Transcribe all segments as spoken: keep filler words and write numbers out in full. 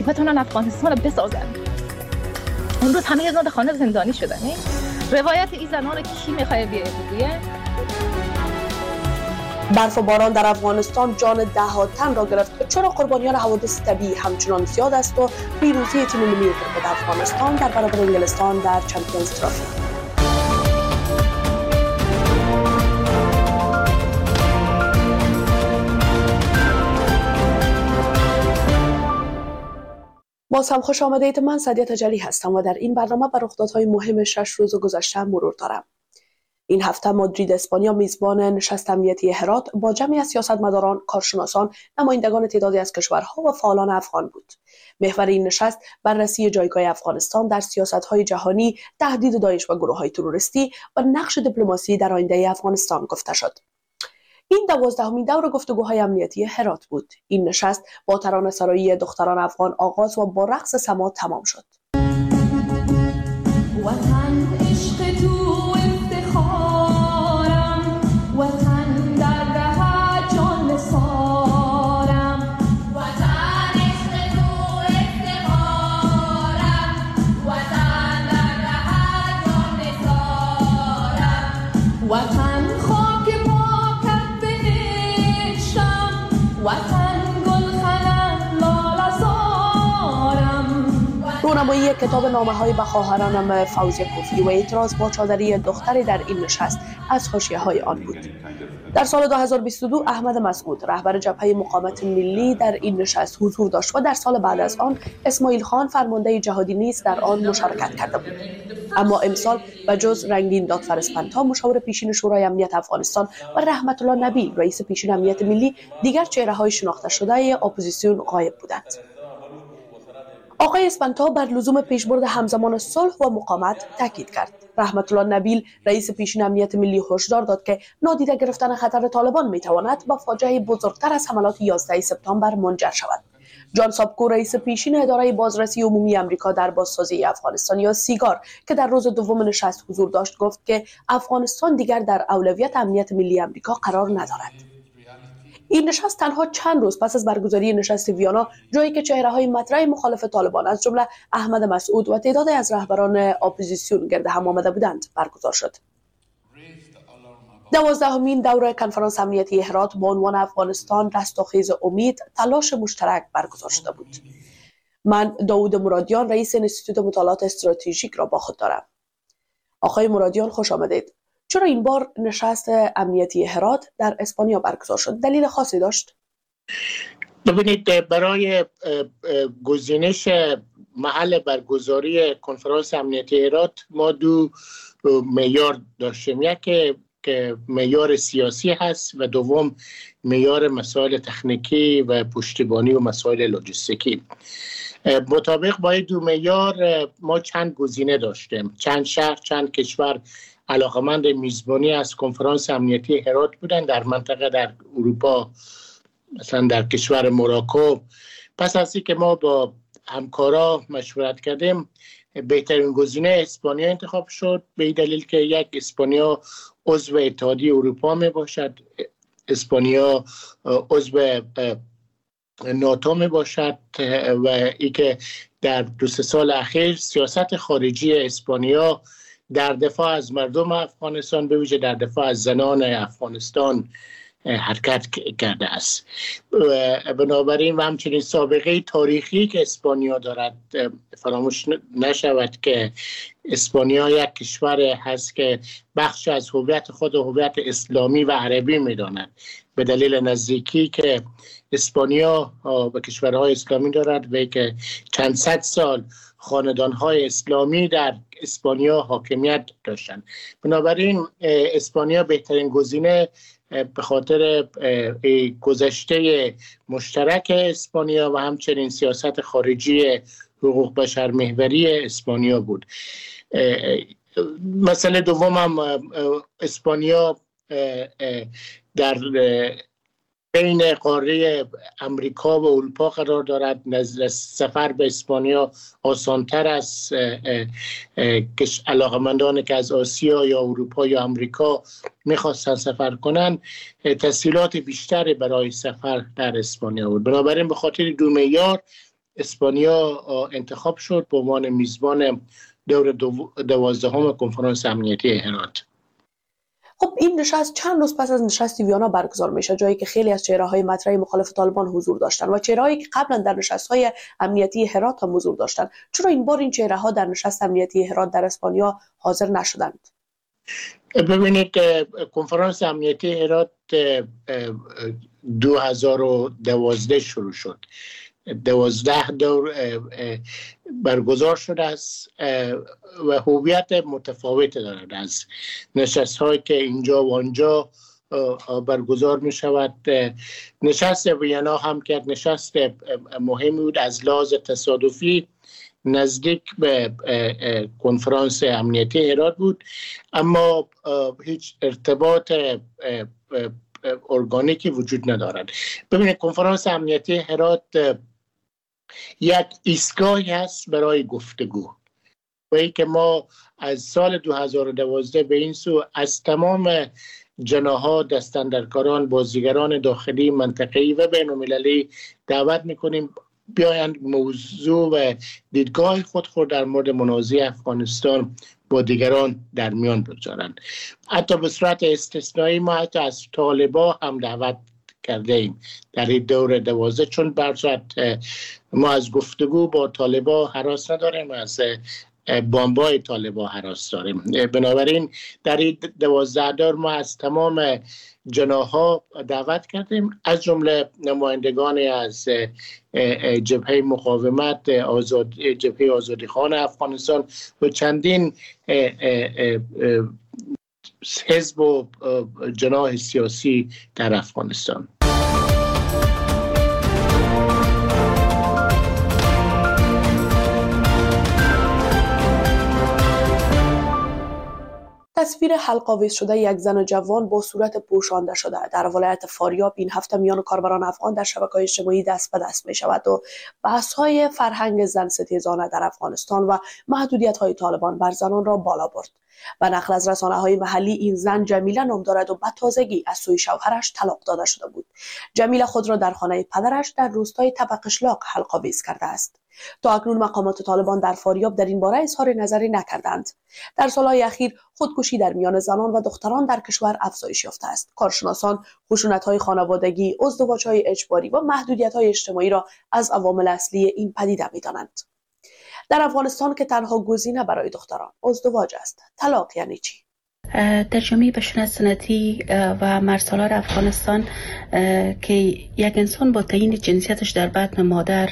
که بتونن افغانستان رو بسازن. امروز همه از خانه زندانی شدن. روایت این زنان رو کی میخواد بگه؟ برف و باران در افغانستان جان ده ها تن را گرفت. چرا قربانیان حوادث طبیعی همچنان زیاد است و پیروزی تیم ملی کرکت افغانستان در برابر انگلستان در چمپیونز ترافی؟ باز هم خوش آمدید. من سعدیه تجلی هستم و در این برنامه بر رخدادهای مهم شش روز گذشته مرور دارم. این هفته مادرید اسپانیا میزبان نشست امنیتی هرات با جمعی از سیاستمداران، کارشناسان، نمایندگان تعدادی از کشورها و فعالان افغان بود. محور این نشست بررسی جایگاه افغانستان در سیاست‌های جهانی، تهدید داعش و گروه‌های تروریستی و نقش دیپلماسی در آینده افغانستان گفته شد. این دوازدهمین دور گفتگوهای امنیتی هرات بود. این نشست با ترانه‌سرایی دختران افغان آغاز و با رقص سما تمام شد. وطن عشق تو افتخارم، وطن در ره جان سارم، وطن عشق تو افتخارم، وطن در ره جان سارم، وطن خاک پاکت بهشتم، وطن گلخنم لاله زارم. رونمایی کتاب نامه‌های به خواهرانم فوزیه کوفی و اعتراض با چادری دختری در این نشست از حاشیه‌های آن بود. در سال دو هزار و بیست و دو احمد مسعود رهبر جبهه مقاومت ملی در این نشست حضور داشت و در سال بعد از آن اسماعیل خان فرمانده جهادی نیز در آن مشارکت کرده بود. اما امسال به جز رنگین دادفر اسپانتا مشاور پیشین شورای امنیت افغانستان و رحمت الله نبیل رئیس پیشین امنیت ملی، دیگر چهره‌های شناخته شده اپوزیسیون غایب بودند. آقای اسپانتا بر لزوم پیشبرد همزمان صلح و مقاومت تاکید کرد. رحمت الله نبیل رئیس پیشین امنیت ملی هشدار داد که نادیده گرفتن خطر طالبان میتواند به فاجعه بزرگتر از حملات یازده سپتامبر منجر شود. جان سابکو رئیس پیشین اداره بازرسی عمومی آمریکا در بازسازی افغانستان یا سیگار که در روز دوم نشست حضور داشت گفت که افغانستان دیگر در اولویت امنیت ملی آمریکا قرار ندارد. این نشست تنها چند روز پس از برگزاری نشست ویانا، جایی که چهره‌های مطرح مخالف طالبان از جمله احمد مسعود و تعدادی از رهبران اپوزیسیون گرد هم آمده بودند، برگزار شد. دوازدهمین دوره کنفرانس امنیتی هرات با عنوان افغانستان رستاخیز امید، تلاش مشترک برگزار شده بود. من داوود مرادیان رئیس انستیتوت مطالعات استراتژیک را با خود دارم. آقای مرادیان خوش آمدید. چرا این بار نشست امنیتی هرات در اسپانیا برگزار شد؟ دلیل خاصی داشت؟ ببینید، برای گزینش محل برگزاری کنفرانس امنیتی هرات ما دو معیار داشتیم. یک که معیار سیاسی هست و دوم معیار مسائل تکنیکی و پشتیبانی و مسائل لوجستیکی. مطابق با دو معیار ما چند گزینه داشتیم. چند شهر، چند کشور علاقمند میزبانی از کنفرانس امنیتی هرات بودن در منطقه در اروپا، مثلا در کشور موراکو. پس از اینکه ما با همکارا مشورت کردیم، بهترین گزینه اسپانیا انتخاب شد، به این دلیل که یک، اسپانیا عضو اتحادیه اروپا می باشد، اسپانیا عضو ناتو می باشد و ای که در دو سه سال اخیر سیاست خارجی اسپانیا در دفاع از مردم افغانستان، به ویژه در دفاع از زنان افغانستان حرکت کرده است. بنابراین و همچنین سابقه تاریخی که اسپانیا دارد فراموش نشود که اسپانیا یک کشور هست که بخش از هویت خود هویت اسلامی و عربی می‌داند، به دلیل نزدیکی که اسپانیا به کشورهای اسلامی دارد و که چند صد سال خاندان‌های اسلامی در اسپانیا حاکمیت داشتند. بنابراین اسپانیا بهترین گزینه به خاطر گذشته مشترک اسپانیا و همچنین سیاست خارجی حقوق بشر محوری اسپانیا بود. مسئله دوم هم اسپانیا در بین قاره امریکا و اروپا قرار دارد. سفر به اسپانیا آسانتر است. علاقمندانی که از آسیا یا اروپا یا امریکا میخواستن سفر کنن، تسهیلات بیشتری برای سفر در اسپانیا بود. بنابراین به خاطر دو معیار اسپانیا انتخاب شد به عنوان میزبان دور دوازدهم کنفرانس امنیتی هرات. خب این نشست چند روز پس از نشست ویانا برگزار میشه، جایی که خیلی از چهره‌های مطرح مخالف طالبان حضور داشتن و چهره‌هایی که قبلا در نشست‌های امنیتی هرات هم حضور داشتن. چرا این بار این چهره‌ها در نشست امنیتی هرات در اسپانیا حاضر نشدند؟ ببینید کنفرانس امنیتی هرات دو هزار و دوازده شروع شد، دوازده دور برگزار شده است و هویت متفاوت دارد از نشست هایی که اینجا و آنجا برگزار می شود. نشست وینا هم که نشست مهمی بود، از لحاظ تصادفی نزدیک به کنفرانس امنیتی هرات بود، اما هیچ ارتباط ارگانیکی وجود ندارد. ببینید کنفرانس امنیتی هرات یک ایستگاهی هست برای گفتگو و ای که ما از سال دو هزار و دوازده به این سو از تمام جناح‌ها، دستاندرکاران، بازیگران داخلی، منطقه‌ای و بین‌المللی دعوت می‌کنیم بیایند موضوع و دیدگاه خود خود در مورد منازعه افغانستان با دیگران در میان بگذارند. حتی به صورت استثنایی ما حتی از طالبان هم دعوت کرده ایم در این دور دوازده، چون برصورت ما از گفتگو با طالبان هراس نداریم، از بمبای طالبان هراس داریم. بنابراین در این دوازده دور ما از تمام جناح‌ها دعوت کردیم، از جمله نمایندگانی از جبهه مقاومت، آزاد جبهه آزادیخوان افغانستان و چندین حزب و جناح سیاسی در افغانستان. تصویر حلق‌آویز شده یک زن جوان با صورت پوشانده شده در ولایت فاریاب این هفته میان کاربران افغان در شبکه‌های اجتماعی دست به دست می شود و بحث‌های فرهنگ زن ستیزانه در افغانستان و محدودیت‌های طالبان بر زنان را بالا برد. و نقل از رسانه‌های محلی این زن جمیله نام دارد و به تازگی از سوی شوهرش طلاق داده شده بود. جمیله خود را در خانه پدرش در روستای تبقشلاق حلق‌آویز کرده است. تا اکنون مقامات طالبان در فاریاب در این باره اظهار نظری نکردند. در سالهای اخیر خودکشی در میان زنان و دختران در کشور افزایش یافته است. کارشناسان خشونت‌های خانوادگی، ازدواج‌های اجباری و محدودیت‌های اجتماعی را از عوامل اصلی این پدیده می‌دانند. در افغانستان که تنها گزینه برای دختران ازدواج است، طلاق یعنی چی؟ در جامعه بشنه سنتی و مرسالار افغانستان که یک انسان با تعیین جنسیتش در بطن مادر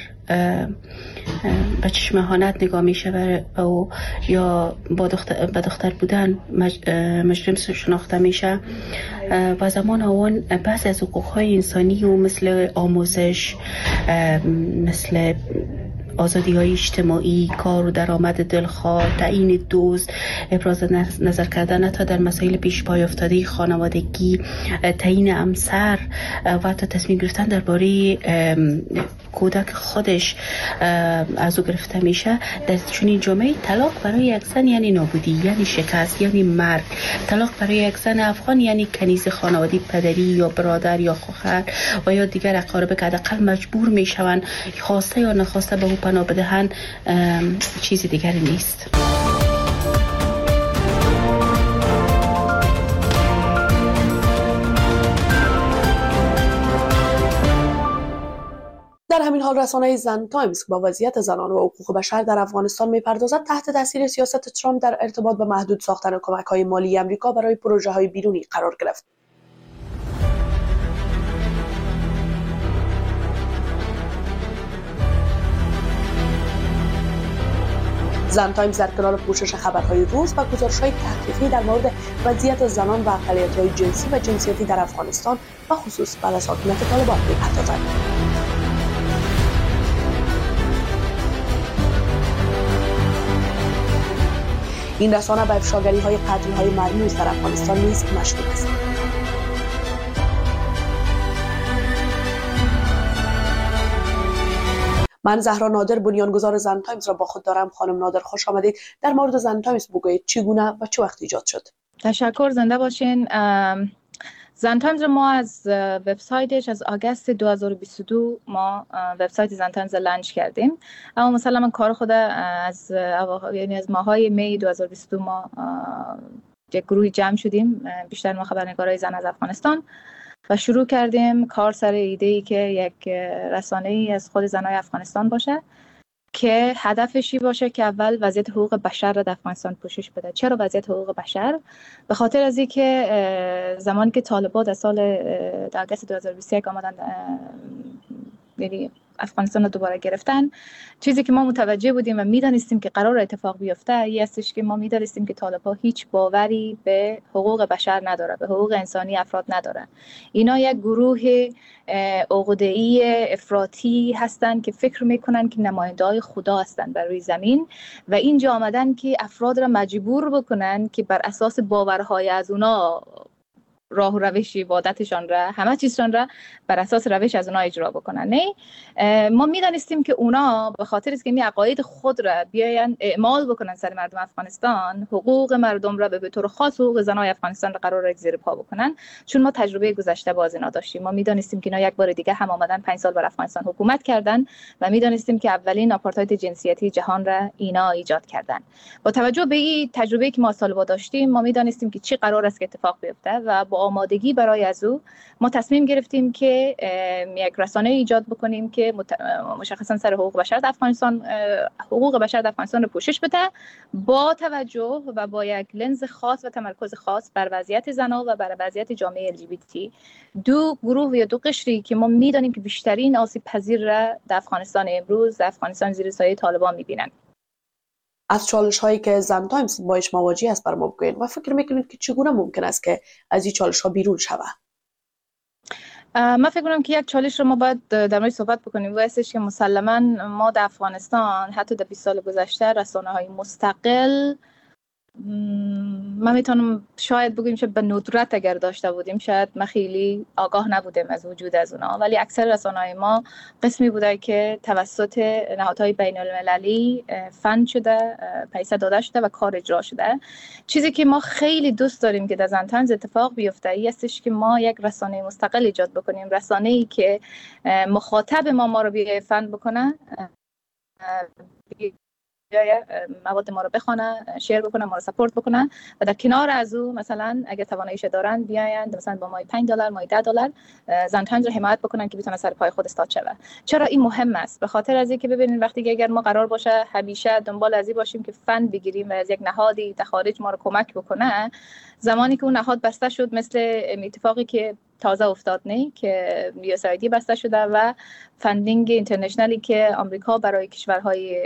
به چشم اهانت نگاه میشه و یا با دختر, با دختر بودن مج, مجرم شناخته میشه و زمان اون بعضی از حقوقهای انسانی و مثل آموزش، مثل آزادی های اجتماعی، کار و درآمد دلخواه، تعیین دوست، ابراز نظر کردن تا در مسائل پیش پای افتاده خانوادگی، تعیین همسر و حتی تصمیم گرفتن درباره کودک خودش از او گرفته میشه. در چنین جامعه طلاق برای یک زن یعنی نابودی، یعنی شکست، یعنی مرگ. طلاق برای یک زن افغان یعنی کنیز خانوادگی، پدری یا برادر یا خواهر و یا دیگر اقارب که حداقل مجبور میشوند خواسته یا نخواسته به او پناه بدهند، چیزی دیگری نیست. در همین حال رسانه زن تایمز با وضعیت زنان و حقوق بشر در افغانستان می‌پردازد تحت تاثیر سیاست ترامپ در ارتباط به محدود ساختن کمک‌های مالی آمریکا برای پروژه‌های بیرونی قرار گرفت. زن تایمز در کنار پوشش خبرهای روز و گزارش‌های تحقیقی در مورد وضعیت زنان و اقلیت‌های جنسی و جنسیتی در افغانستان و خصوص بعد از حاکمیت طالبان می‌پردازد. این رسانه به افشاگری‌های قتل‌های مرموز در افغانستان نیز مشغول است. من زهرا نادر، بنیانگذار زن تایمز را با خود دارم. خانم نادر خوش آمدید. در مورد زن تایمز بگویید چگونه و چه وقت ایجاد شد؟ تشکر، زنده باشین. زن تایمز ما از وبسایتش از آگوست دو هزار و بیست و دو ما وبسایت زن تایمز لانچ کردیم، اما مثلا من کار خود از یعنی از ماهای می دو هزار و بیست و دو ما یک گروهی جمع شدیم، بیشتر ما خبرنگارای زن از افغانستان، و شروع کردیم کار سر ایده‌ای که یک رسانه‌ای از خود زنای افغانستان باشه که هدفشی باشه که اول وضعیت حقوق بشر را در افغانستان پوشش بده. چرا وضعیت حقوق بشر؟ به خاطر از اینکه زمانی که طالبان در سال آگوست دو هزار و بیست و یک آمدن یعنی افغانستان رو دوباره گرفتن، چیزی که ما متوجه بودیم و میدانستیم که قرار اتفاق بیفته این استش که ما میدانستیم که طالبان هیچ باوری به حقوق بشر نداره، به حقوق انسانی افراد نداره. اینا یک گروه عقده‌ای افراطی هستند که فکر میکنن که نماینده‌های خدا هستند بر روی زمین و اینجا آمدن که افراد را مجبور بکنن که بر اساس باورهای از اونا راه و روش عبادتشان را، همه چیزشان را بر اساس روش از اونا اجرا بکنن. نه، ما میدانستیم که اونا به خاطر اینکه می عقاید خود را بیاین اعمال بکنن سر مردم افغانستان، حقوق مردم را به طور خاص حقوق زنای افغانستان را قرار زیر پا بکنن. چون ما تجربه گذشته با اینا داشتیم، ما میدانستیم که اینا یک بار دیگه هم آمدن پنج سال بر افغانستان حکومت کردن و میدانستیم که اولین آپارتاید جنسیتی جهان را اینا ایجاد کردن. با توجه به این تجربه که ما سال‌ها داشتیم، ما میدانستیم که چی قرار است که اتفاق بیفته و با آمادگی برای از او ما تصمیم گرفتیم که یک رسانه ایجاد بکنیم که مشخصا سر حقوق بشر در افغانستان حقوق بشر در افغانستان رو پوشش بده، با توجه و با یک لنز خاص و تمرکز خاص بر وضعیت زنان و بر وضعیت جامعه ال جی بی تی، دو گروه یا دو قشری که ما میدانیم که بیشترین آسیب پذیر را در افغانستان امروز در افغانستان زیر سایه طالبان میبینن. از چالش هایی که زن تایمز باش مواجه است بر ما بگوین و فکر میکنید که چگونه ممکن است که از این چالش ها بیرون شود؟ من فکر کنم که یک چالش رو ما باید در مورد صحبت بکنیم و هستش که مسلما ما در افغانستان حتی در بیست سال گذشته رسانه های مستقل، من میتونم شاید بگویم که به ندرت اگر داشته بودیم شاید ما خیلی آگاه نبودیم از وجود از اونا، ولی اکثر رسانه‌های ما قسمی بوده که توسط نهادهای بین المللی فند شده، پیسه داده شده و کار اجرا شده. چیزی که ما خیلی دوست داریم که در زن تایمز اتفاق بیفته این استش که ما یک رسانه مستقل ایجاد بکنیم، رسانه‌ای که مخاطب ما ما رو بیای فند بکنه، مواد ما رو بخونن، شیر بکنن، ما رو سپورت بکنن و در کنار از او مثلا اگه تواناییش دارن بیاین مثلا با مای پنج دلار مای ده دلار زن تایمز رو حمایت بکنن که بتونه سر پای خود استاد شه. چرا این مهم است؟ به خاطر از اینکه ببینید وقتی که اگر ما قرار باشه همیشه دنبال از این باشیم که فند بگیریم و از یک نهادی در خارج ما رو کمک بکنه، زمانی که اون نهاد بسته شد مثل اتفاقی که تازه افتاد نه که یو اس آی دی بسته شده و فندینگ اینترنشنالی که آمریکا برای کشورهای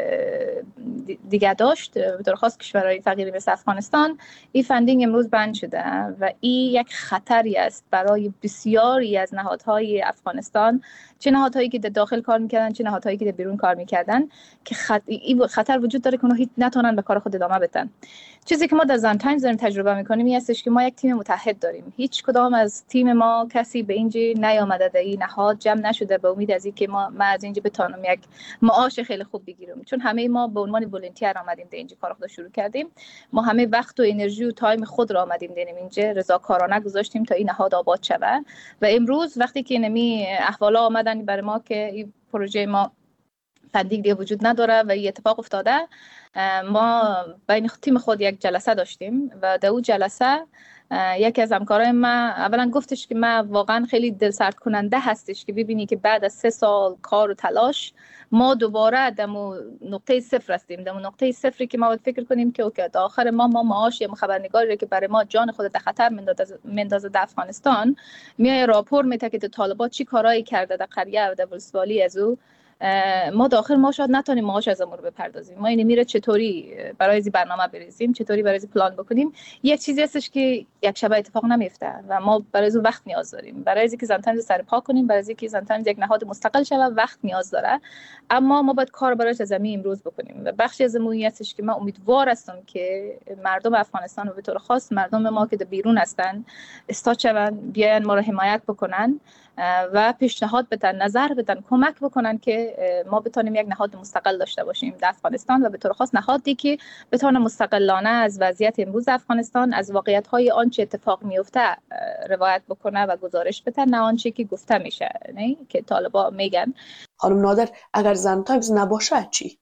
دیگه داشت به طور خاص کشورهای فقیری مثل افغانستان، این فندینگ امروز بند شده و این یک خطری است برای بسیاری از نهادهای افغانستان، چه نهادهایی که در داخل کار میکردن چه نهادهایی که در بیرون کار میکردن، که خط... این خطر وجود داره که اونها هیچ نتونن به کار خود ادامه بدن. چیزی که ما در زن تایمز داریم تجربه میکنیم این هستش که ما یک تیم متحد داریم. هیچ کدام از تیم ما کسی به اینجا نیامده، در این نهاد جمع نشده به امید از اینکه ما ما از اینجا بتونیم یک معاش خیلی خوب بگیریم، چون همه ما به عنوان ولنتیر آمدیم در اینجا کار خود شروع کردیم. ما همه وقت و انرژی و تایم خود را آمدیم دینیم اینجا رضاکارانه گذاشتیم تا این نهاد آباد شود و امروز وقتی که نمی احوالا آمدن برای ما که این پروژه ما فندینگ دیگه وجود نداره و این اتفاق افتاده، ما بین تیم خود یک جلسه داشتیم و در اون جلسه یکی از همکارای ما اولا گفتش که ما واقعا خیلی دلسرد کننده هستش که ببینی که بعد از سه سال کار و تلاش ما دوباره در نقطه صفر هستیم، در نقطه صفری که ما باید فکر کنیم که اوکی تا آخر ما ما معاش یا خبرنگاری که برای ما جان خود در خطر مندازه در افغانستان میای راپور میده که طالبان چی کارایی کرده در قریه و در ولسوالی از او، ما داخل ما شاید نتونیم معاش از امور بپردازیم. ما اینو میره چطوری برای این برنامه بریزیم، چطوری برای این پلان بکنیم. یک چیزی هستش که یک شب اتفاق نمیفته و ما برای اون وقت نیاز داریم. برای اینکه زن تایمز سر پا کنیم، برای اینکه زن تایمز یک نهاد مستقل شه وقت نیاز داره، اما ما باید کار براش از زمین امروز بکنیم و بخشی از این هستش که من امیدوار هستم که مردم افغانستان و به طور خاص مردم ما که در بیرون هستن استاد شون، بیاین ما رو حمایت بکنن و پیشنهاد بدن، نظر بدن، کمک بکنن که ما بتونیم یک نهاد مستقل داشته باشیم در افغانستان و به طور خاص نهادی که بتونه مستقلانه از وضعیت امروز افغانستان، از واقعیت‌های آنچه اتفاق میفته روایت بکنه و گزارش بده، نه آنچه که گفته میشه، نه که طالبا میگن. خانم نادر، اگر زن تایمز نباشه چی؟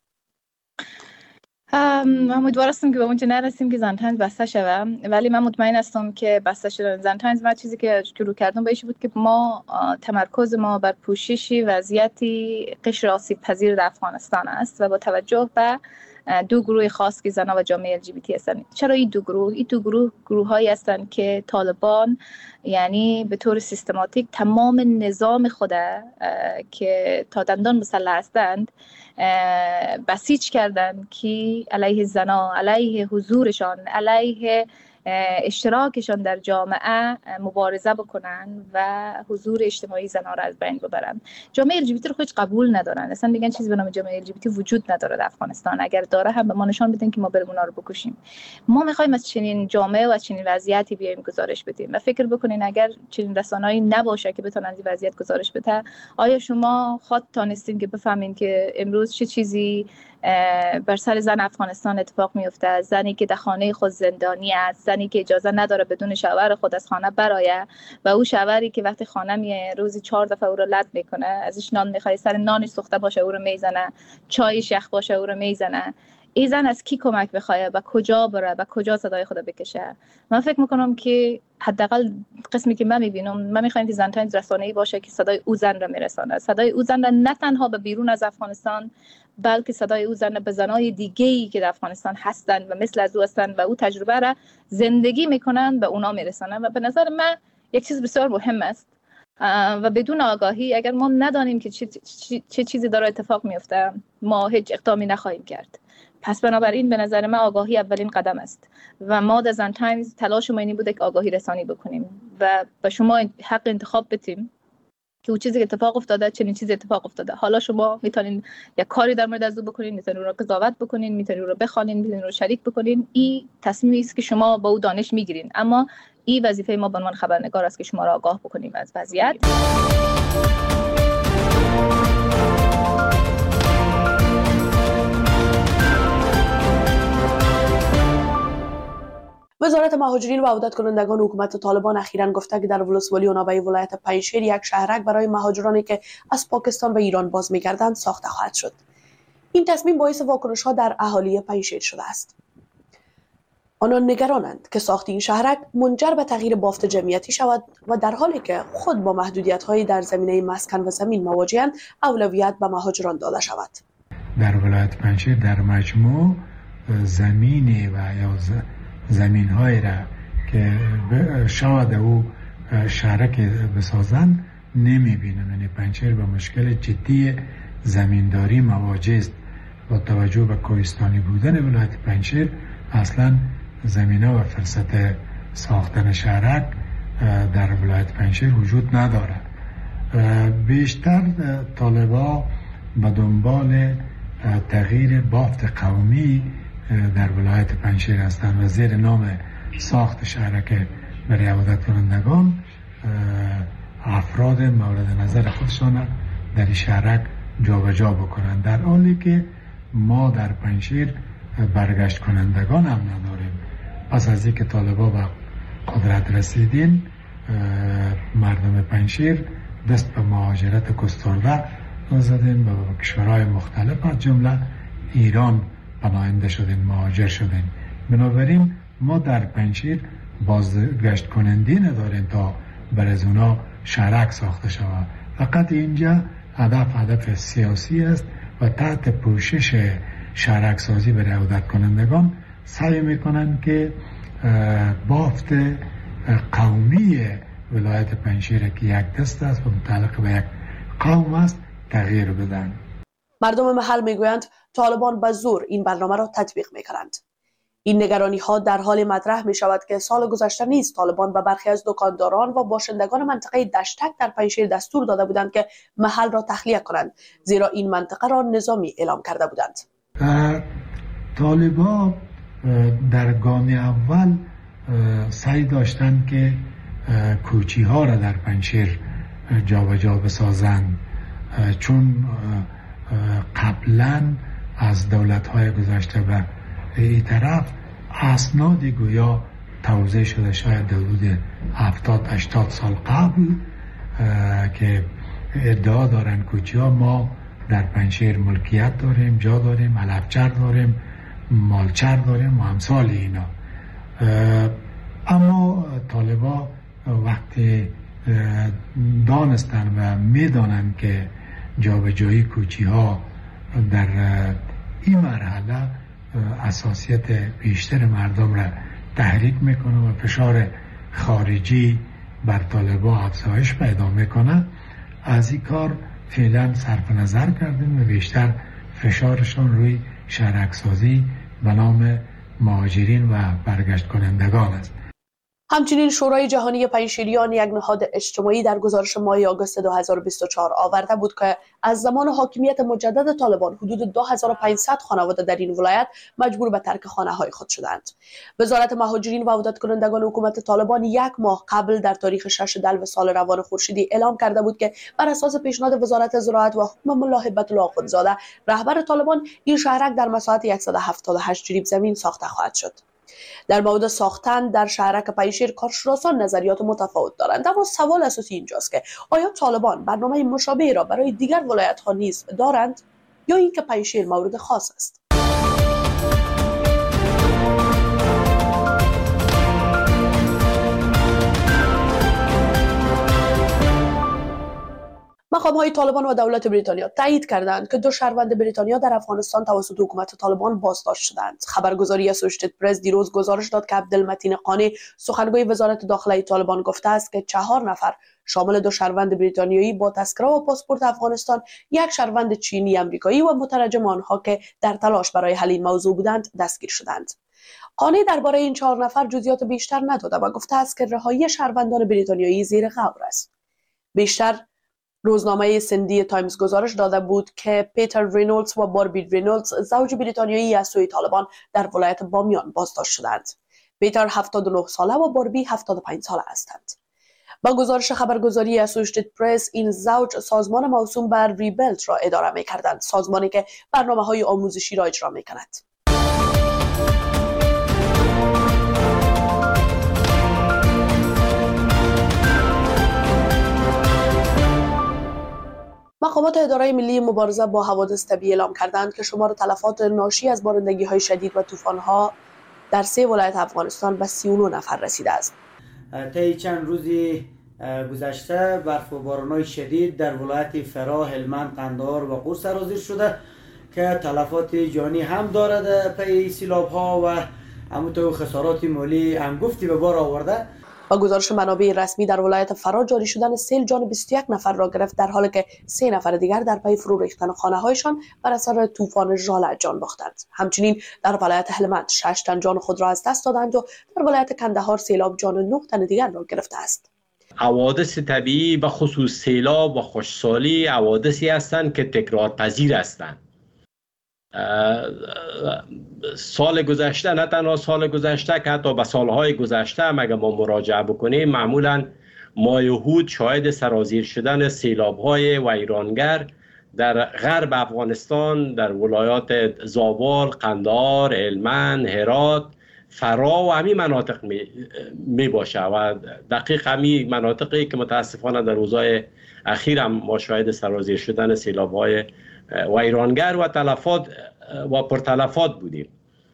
من امیدوار هستم که به اونجا نرسیم که زن تایمز بسته شوه، ولی من مطمئن هستم که بسته شدن زن تایمز ما چیزی که شروع کردم بهش بود که ما تمرکز ما بر پوشش وضعیتی قشر آسیب پذیر در افغانستان است و با توجه به دو گروه خاص که زنان و جامعه ال جی بی تی هستند. چرا این دو گروه؟ این دو گروه گروه‌هایی هستند که طالبان یعنی به طور سیستماتیک تمام نظام خود که تا دندان مسلح هستند بسیج کردند که علیه زنان، علیه حضورشان، علیه اشتراکشان در جامعه مبارزه بکنن و حضور اجتماعی زنان را از بین ببرن. جامعه ال جی بی تی رو خودش قبول ندارن، اصلا میگن چیزی به نام جامعه ال جی بی تی وجود نداره در افغانستان، اگر داره هم به ما نشان بدن که ما بریم اونا رو بکشیم. ما میخوایم از چنین جامعه و از چنین وضعیتی بیایم گزارش بدیم و فکر بکنین اگر چنین رسانه‌ای نباشه که بتونن این وضعیت گزارش بده، آیا شما خود تانستین که بفهمین که امروز چه چیزی بر سر زن افغانستان اتفاق میفته؟ زنی که در خانه خود زندانی است، زنی که اجازه نداره بدون شوهر خود از خانه برایه و او شوهری که وقتی خانه میه روزی چهار دفعه او رو لط میکنه، ازش نان میخواد، سر نانش سوخته باشه او رو میزنه، چایش یخ باشه او رو میزنه. این زن از کی کمک بخواد و کجا بره و کجا صدای خود بکشه؟ من فکر میکنم که حداقل قسمی که من میبینم، من میخوایم که زن تایمز رسانه‌ای باشه که صدای او زن را میرسانه، صدای او زن را نه تنها به بیرون از افغانستان بلکه صدای او زن به زنای دیگه‌ای که در افغانستان هستند و مثل از او هستند و او تجربه را زندگی میکنن به اونا میرسانن. و به نظر من یک چیز بسیار مهم است و بدون آگاهی اگر ما ندانیم که چه, چه, چه چیزی داره اتفاق میفته، ما هیچ اقدامی نخواهیم کرد. پس بنابراین به نظر من آگاهی اولین قدم است و ما در زن تایمز تلاش ما این بوده که آگاهی رسانی بکنیم و به شما حق انتخاب بدیم که اون چیزی که اتفاق افتاده چنین چیزی اتفاق افتاده. حالا شما میتونین یک کاری در مورد از او بکنین، میتونین رو قضاوت بکنین، میتونین رو بخوانین، میتونین رو شریک بکنین. این تصمیمی است که شما با او دانش میگیرین، اما این وظیفه ما به عنوان خبرنگار است که شما را آگاه بکنیم از وضعیت. وزارت مهاجرین و عودت کنندگان حکومت طالبان اخیراً گفته که در ولسوالی و نوبه ولایت پنجشیر یک شهرک برای مهاجرانی که از پاکستان به ایران باز می‌گردند ساخته خواهد شد. این تصمیم باعث واکنش‌ها در اهالی پنجشیر شده است. آنان نگرانند که ساخت این شهرک منجر به تغییر بافت جمعیتی شود و در حالی که خود با محدودیت‌های در زمینه مسکن و زمین مواجهند، اولویت به مهاجران داده شود. در ولایت پنجشیر در مجموع زمین و یا زمین های را که شاید او شهرک بسازن نمی بینم. یعنی پنجشیر به مشکل جدی زمینداری مواجه است. با توجه به کوهستانی بودن ولایت پنجشیر اصلا زمینه و فرصت ساختن شهرک در ولایت پنجشیر وجود ندارد. بیشتر طالبا به دنبال تغییر بافت قومی در ولایت پنجشیر هستند و زیر نام ساخت شهرک برای عودت کنندگان افراد مورد نظر خودشان در این شهرک جابجا بکنند، در حالی که ما در پنجشیر برگشت کنندگان هم نداریم. پس از اینکه طالبا به قدرت رسیدین، مردم پنجشیر دست به مهاجرت گسترده زدین، به کشورهای مختلف از جمله ایران پناهنده شدین، مهاجر شدین. بنابراین ما در پنجشیر بازگشت کننده نداریم تا بر از اونا شهرک ساخته شود. فقط اینجا هدف هدف سیاسی است و تحت پوشش شهرک سازی برای عودت کنندگان سعی میکنن که بافت قومی ولایت پنجشیر که یک دست است و متعلق به یک قوم است تغییر بدن. مردم محل میگویند طالبان به زور این برنامه را تطبیق میکنند. این نگرانی ها در حال مطرح می شود که سال گذشته نیز طالبان به برخی از دکانداران و باشندگان منطقه دشتک در پنجشیر دستور داده بودند که محل را تخلیه کنند، زیرا این منطقه را نظامی اعلام کرده بودند. طالبان در گام اول سعی داشتند که کوچی ها را در پنجشیر جابجا بسازند، چون قبلا از دولت‌های گذشته به این طرف اسنادی گویا توزیع شده شاید در حدود هفتاد هشتاد سال قبل که ادعا دارن کوچی‌ها ما در پنجشیر ملکیت داریم، جا داریم، علفچر داریم، مالچر داریم و امثال اینا. اما طالبا وقتی دانستن و میدانن که جابجایی کوچی‌ها در این مرحله اساسیت بیشتر مردم را تحریک میکنه و فشار خارجی بر طالبا افزایش پیدا میکنه، از این کار فعلا صرف نظر کردیم و بیشتر فشارشون روی شهرک‌سازی به نام مهاجرین و برگشت کنندگان است. همچنین شورای جهانی پنجشیریان یک نهاد اجتماعی در گزارش ماه آگوست دو هزار و بیست و چهار آورده بود که از زمان حاکمیت مجدد طالبان حدود دو هزار و پانصد خانواده در این ولایت مجبور به ترک خانه‌های خود شدند. وزارت مهاجرین و عودت کنندگان حکومت طالبان یک ماه قبل در تاریخ شش دلو سال روان خورشیدی اعلام کرده بود که بر اساس پیشنهاد وزارت زراعت و حکم ملا هیبت الله آخوندزاده رهبر طالبان این شهرک در مساحت صد و هفتاد و هشت جریب زمین ساخته خواهد شد. در مورد ساختن در شهرک پنجشیر کارشناسان نظریات متفاوت دارند، اما سوال اساسی اینجاست که آیا طالبان برنامه مشابهی را برای دیگر ولایت‌ها نیز دارند یا اینکه پنجشیر مورد خاص است؟ مقام‌های طالبان و دولت بریتانیا تایید کردند که دو شهروند بریتانیا در افغانستان توسط حکومت طالبان بازداشت شدند. خبرگزاری اسوسییتد پرس دیروز گزارش داد که عبدالمتین قانی سخنگوی وزارت داخله طالبان گفته است که چهار نفر شامل دو شهروند بریتانیایی با تذکره و پاسپورت افغانستان، یک شهروند چینی امریکایی و مترجم آنها که در تلاش برای حل این موضوع بودند دستگیر شدند. قانی درباره این چهار نفر جزئیات بیشتر نداده و گفته است که رهایی شهروندان بریتانیایی زیر غور است. بیشتر روزنامه سندی تایمز گزارش داده بود که پیتر رینولدز و باربی رینولدز زوج بریتانیایی از سوی طالبان در ولایت بامیان بازداشت شدند. پیتر هفتاد و نه ساله و باربی هفتاد و پنج ساله هستند. با گزارش خبرگزاری اسوسییتد پرس، این زوج سازمان موسوم بر ریبلت را اداره می‌کردند، سازمانی که برنامه‌های آموزشی را اجرا می‌کند. مقامات اداره ملی مبارزه با حوادث طبیعی اعلام کردند که شمار تلفات ناشی از بارندگی‌های شدید و طوفان‌ها در سه ولایت افغانستان به سی و نه نفر رسیده است. طی چند روزی گذشته برف و باران‌های شدید در ولایت فراه، هلمند، قندهار و قور سرازیر شده که تلفات جانی هم دارد پی سیلاب‌ها و همونطور خسارات مالی هنگفتی به بار آورده. با گزارش منابع رسمی در ولایت فراه جاری شدن سیل جان بیست و یک نفر را گرفت، در حالی که سه نفر دیگر در پی فرو ریختن خانه‌هایشان بر اثر طوفان ژاله جان باختند. همچنین در ولایت هلمند شش تن جان خود را از دست دادند و در ولایت کندهار سیلاب جان نه تن دیگر را گرفته است. حوادث طبیعی به خصوص سیلاب و خشکسالی حوادثی هستند که تکرارپذیر هستند. سال گذشته، نه تنها سال گذشته که حتی به سالهای گذشته هم اگر ما مراجعه بکنیم، معمولا ماه هود شاهد سرازیر شدن سیلاب‌های ویرانگر در غرب افغانستان، در ولایات زابل، قندهار، هلمند، هرات، فراه و همین مناطق می, می باشه و دقیق همین مناطقی که متاسفانه در روزهای اخیر هم ما شاهد سرازیر شدن سیلاب‌های ویرانگر و تلفات و پرتلفات بودیم.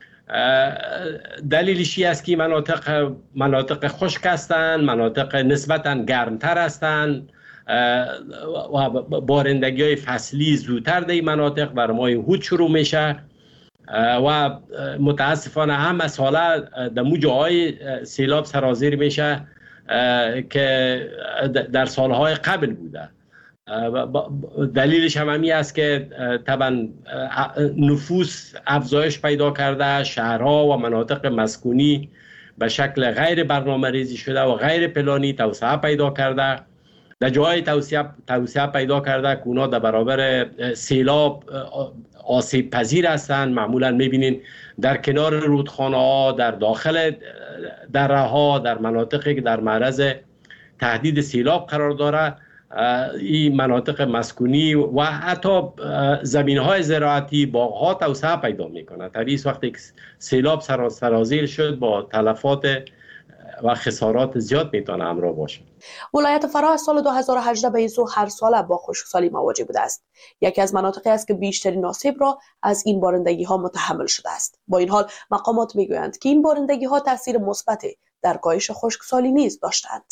دلیلش است که مناطق مناطق خشک هستند، مناطق نسبتاً گرمتر هستند و بارندگی های فصلی زودتر در این مناطق در ماه هود شروع میشه و متاسفانه هم از حالا در مو جاهای سیلاب سرازیر میشه که در سالهای قبل بوده. دلیلش هم همی است که طبعا نفوس افزایش پیدا کرده، شهرها و مناطق مسکونی به شکل غیر برنامه ریزی شده و غیر پلانی توسعه پیدا کرده. در جای توسعه توسعه پیدا کرده که اونا در برابر سیلاب آسیب پذیر هستند. معمولا میبینین در کنار رودخانه ها، در داخل دره ها، در مناطقی که در معرض تهدید سیلاب قرار داره این مناطق مسکونی و حتی زمین های زراعتی، باغ ها توسعه پیدا می کند. حدیث وقتی سیلاب سرازیر شد با تلفات و خسارات زیاد میتونه همراه باشه. ولایت فرا از سال دو هزار و هجده به این سو هر ساله با خشکسالی مواجه بوده است. یکی از مناطقی است که بیشترین آسیب را از این بارندگی ها متحمل شده است. با این حال مقامات میگویند که این بارندگی ها تاثیر مثبتی در کاهش خشکسالی نیز داشتند.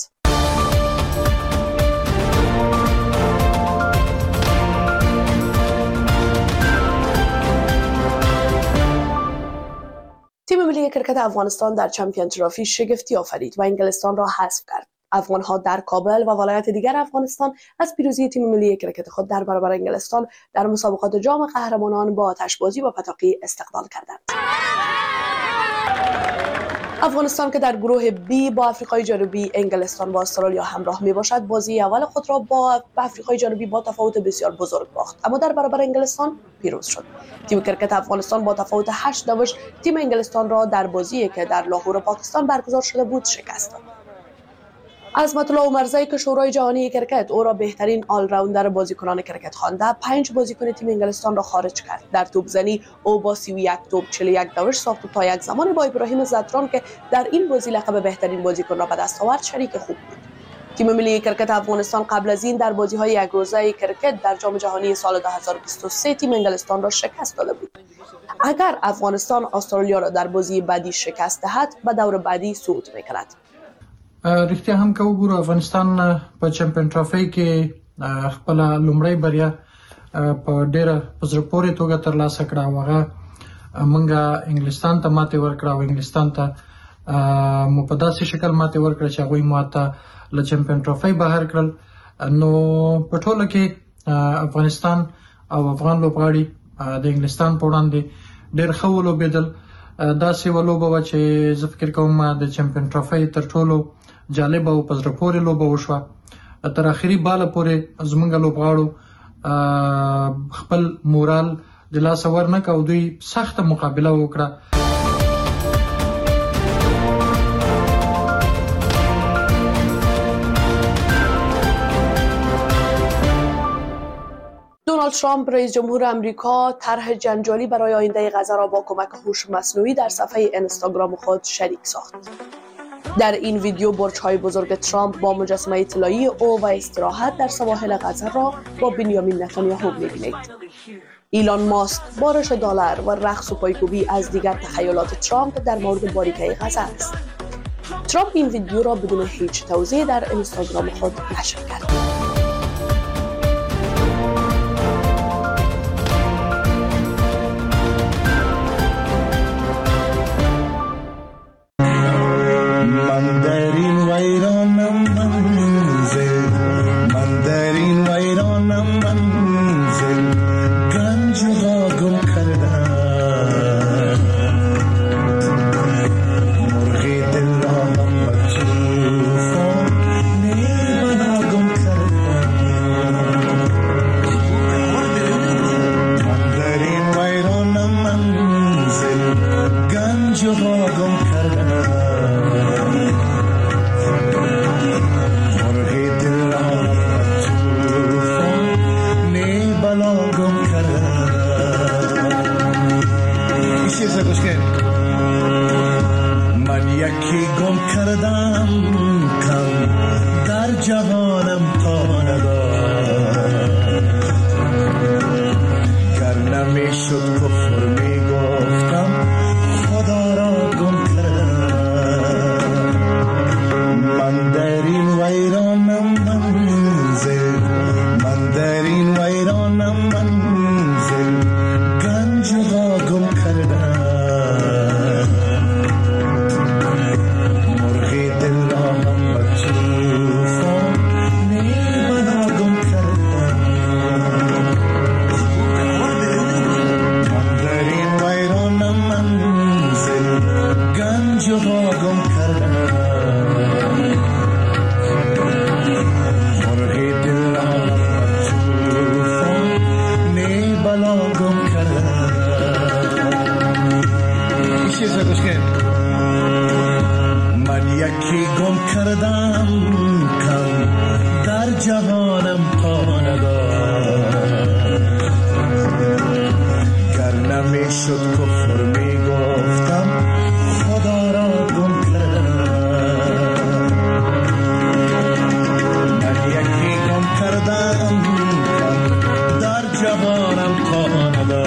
تیم ملی کرکت افغانستان در چمپیون ترافی شگفتی آفرید و انگلستان را حذف کرد. افغان‌ها در کابل و ولایات دیگر افغانستان از پیروزی تیم ملی کرکت خود در برابر انگلستان در مسابقات جام قهرمانان با آتشبازی و پتاقی استقبال کردند. افغانستان که در گروه بی با آفریقای جنوبی، انگلستان و استرالیا همراه می باشد، بازی اول خود را با آفریقای جنوبی با تفاوت بسیار بزرگ باخت، اما در برابر انگلستان پیروز شد. تیم کرکت افغانستان با تفاوت هشت نوش تیم انگلستان را در بازی که در لاهور پاکستان برگزار شده بود شکست داد. عظمت الله عمرزی که شورای جهانی کرکت او را بهترین آل راوندر بازیکنان کرکت خوانده، پنج بازیکن تیم انگلستان را خارج کرد. در توپزنی او با سی و یک توپ چهل و یک نوش ساخت و تا یک زمان با ابراهیم زدران که در این بازی لقب بهترین بازیکن را به دست آورد شریک خوب بود. تیم ملی کرکت افغانستان قبل از این در بازی‌های یک روزه کرکت در جام جهانی سال دو هزار و بیست و سه تیم انگلستان را شکست داده بود. اگر افغانستان استرالیا را در بازی بعدی شکست دهد، به دور بعدی صعود می‌کند. رښتیا هم که وګورو افغانستان په چمپیون ټرافي کې خپل لومړی بریا په ډیره په زړه پورې توګه ترلاسه کړه. هغه موږ انګلستان ته ماتې ورکړه او انګلستان ته مو په داسې شکل ماتې ورکړه چې هغوی مو ته له چمپیون ټرافي بهر کړل. نو په ټوله کې افغانستان او افغان لوبغاړي د انګلستان په وړاندې ډېر ښه ولوبېدل. داسې ولوبه وه چې زه فکر کوم د چمپیون ټرافي تر ټولو جالبه او په زړه پورې لوبه وشوه. تر اخري باله پورې زموږ لوبغاړو خپل مورال د لاسه ورنکړ او دوی سخته مقابله وکړه. دونالد ترامپ رئیس جمهور امریکا طرح جنجالی برای آینده غزه را با کمک هوش مصنوعی در صفحه اینستاگرام خود شریک ساخت. در این ویدیو برج‌های بزرگ ترامپ با مجسمه طلایی او و استراحت در سواحل غزه را با بنیامین نتانیاهو می‌بینید. ایلان ماسک، بارش دلار و رقص و پایکوبی از دیگر تخیلات ترامپ در مورد باریکه غزه است. ترامپ این ویدیو را بدون هیچ توضیح در اینستاگرام خود نشر کرد. من یکی گم کردم کم در جهانم تا